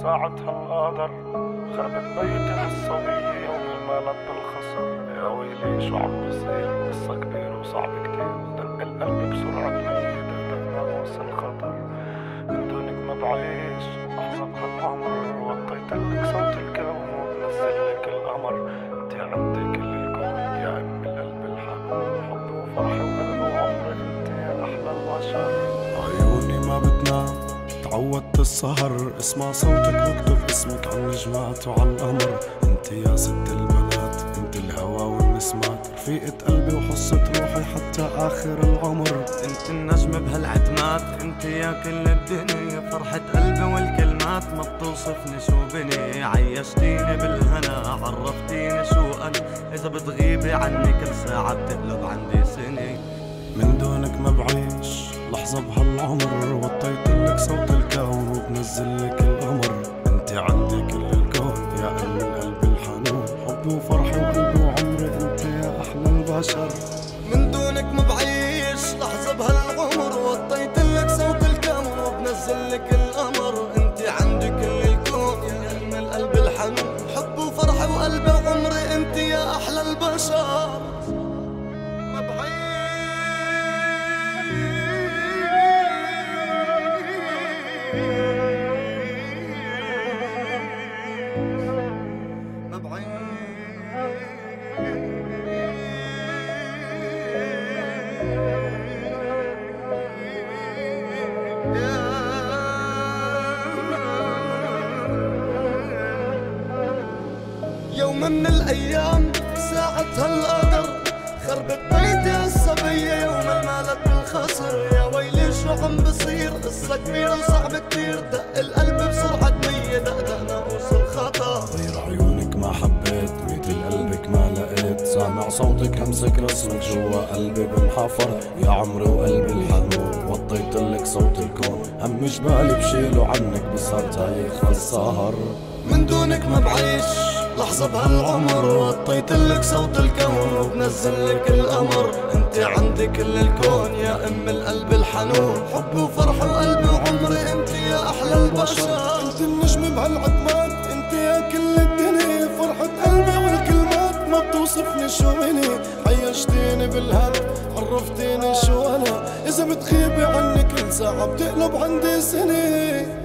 ساعتها القدر خربت بيتي الصبية يوم المالت بالخسر. يا ويلي شو عم بصير، قصة كبيرة وصعب كتير، دق القلب بسرعة ميت قدرنا وصل خطر. من دونك ما بعيش لحظة بهالعمر، وطيتلك صوت الكون وبنزلك القمر. انت عندي كل الكون يا ام القلب الحنون، حب وفرح وقلب وعمر، انت يا احلى البشر. عيوني ما بتنام تعودت السهر، اسمع صوتك واكتب اسمك عالنجمات وعالقمر. انت يا ست البنات، انت الهوى والنسمات، رفيقة قلبي وحصة روحي حتى اخر العمر. انت النجم بهالعتمات، انت يا كل الدنيا، فرحة قلبي والكلمات ما بتوصفني شو بني. عيشتيني بالهنا، عرفتيني شو انا، اذا بتغيبي عني كل ساعة بتقلب عندي سنة. من دونك ما بعيش لحظة بهالعمر، وطيتلك صوت الكون وبنزلك القمر. انت عندي كل الكون يا ام القلب الحنون، حب وفرح وقلب وعمري، انت يا احلى البشر. من دونك ما بعيش لحظة بهالعمر، وطيتلك صوت الكون وبنزلك القمر. انت عندي كل الكون يا ام القلب الحنون، حب وفرح وقلب وعمري، انت يا احلى البشر. ما بعيش يوم من الايام ساعتها القدر خربت بيتي الصبية يوم المالت بالخسر. يا ويلي شو عم بصير، قصة كبيرة وصعب كتير، دق القلب بسرعة 100 دقدقنا وصل خطر. غير عيونك ما حبيت، مثل قلبك ما لقيت، سامع صوتك همسك رسمك جوا قلبي بنحفر. يا عمري وقلبي الحنون، وطيتلك صوت الكون، هم جبالي بشيله عنك بصار تايخ السهر. من دونك ما بعيش لحظة بهالعمر، وطيتلك صوت الكون وبنزلك القمر. انت عندي كل الكون يا ام القلب الحنون، حب وفرح وقلبي وعمري، انت يا احلى البشر. انت النجم بهالعتمات، انت يا كل الدنيا، فرحة قلبي والكلمات ما بتوصفني شو مني. عيشتيني بالهنا، عرفتيني شو انا، اذا بتغيبي عني كل ساعة بتقلب عندي سنة.